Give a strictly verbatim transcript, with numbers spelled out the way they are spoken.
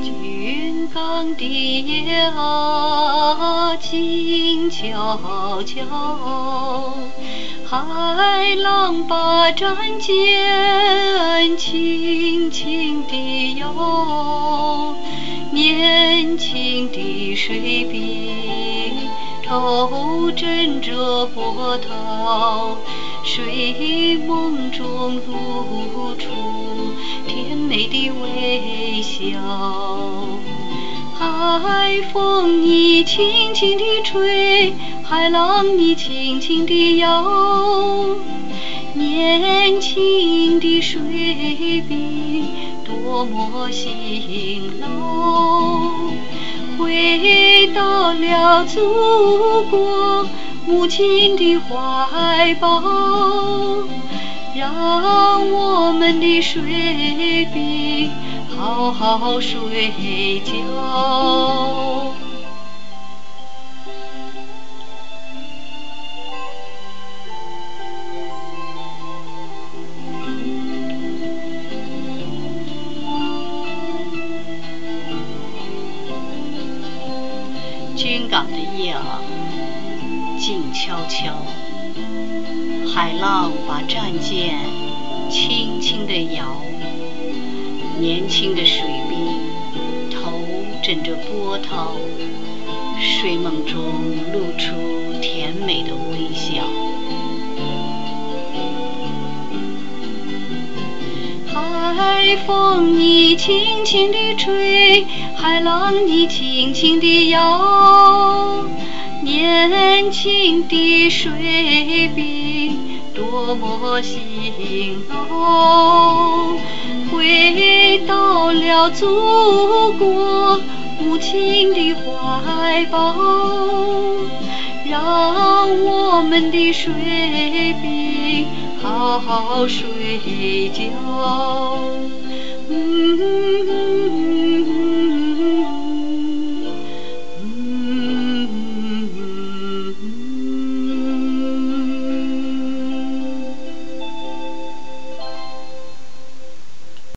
云冈的夜啊，静悄悄，海浪把战舰轻轻地摇，年轻的水兵头枕着波涛，睡梦中露出甜美的微笑。海风你轻轻地吹，海浪你轻轻地摇，年轻的水兵多么辛劳，回到了祖国母亲的怀抱，让我们的水兵好好睡觉。军港的夜啊，静悄悄，海浪把战舰轻轻地摇，年轻的水兵头枕着波涛，睡梦中露出甜美的微笑。海风你轻轻地吹，海浪你轻轻地摇，年轻的水兵多么辛劳，回到了祖国母亲的怀抱，让我们的水兵好好睡觉。嗯